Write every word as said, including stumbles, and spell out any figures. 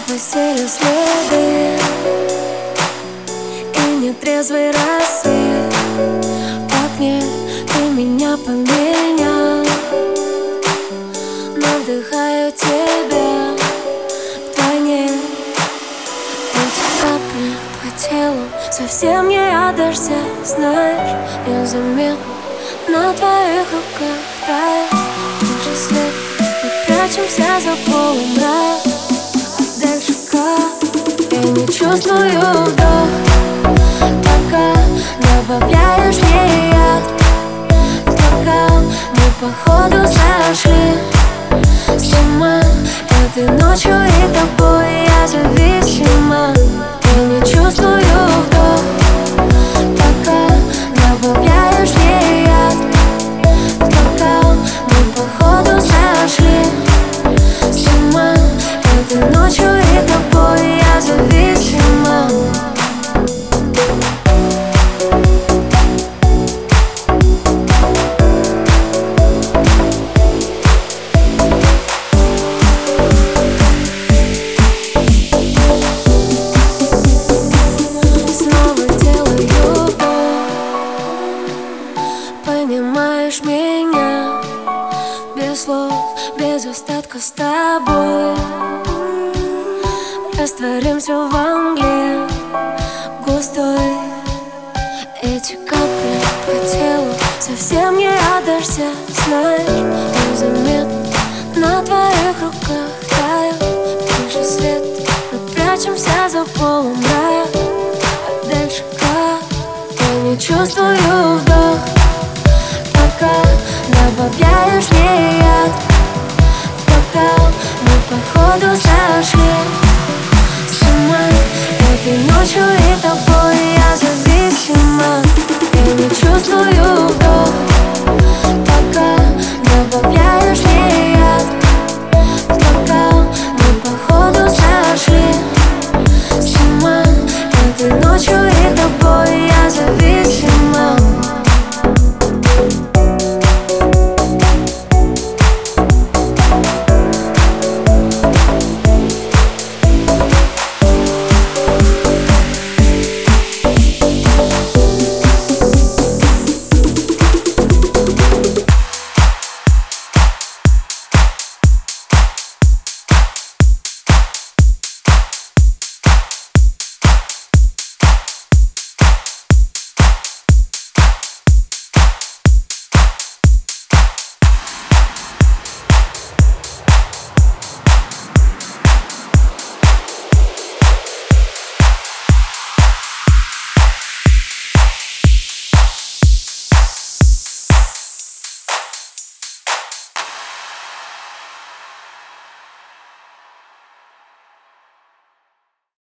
постели следы и нетрезвый рассвет. В окне ты меня поменял, но вдыхаю тебя вдвойне. Эти капли по телу совсем не от дождя, знаешь, незаметно на твоих руках тает лишь свет. Мы прячемся за полумрак, а дальше как? Я не чувствую вдох, пока добавляешь мне яд в бокал. Мы походу сошли с ума этой ночью, и тобой я зависима. Я не чувствую вдох, пока добавляешь мне яд в бокал. Мы походу сошли с ума этой ночью, и тобой я зависима. Понимаешь меня без слов, без остатка с тобой. Растворимся во мгле густой. Эти капли по телу совсем не от дождя, знаешь, незаметно на твоих руках тает лишь свет. Мы прячемся за полумрак, а дальше как? Я не чувствую вдох, пока добавляешь мне яд в бокал. Мы походу сошли с ума этой ночью.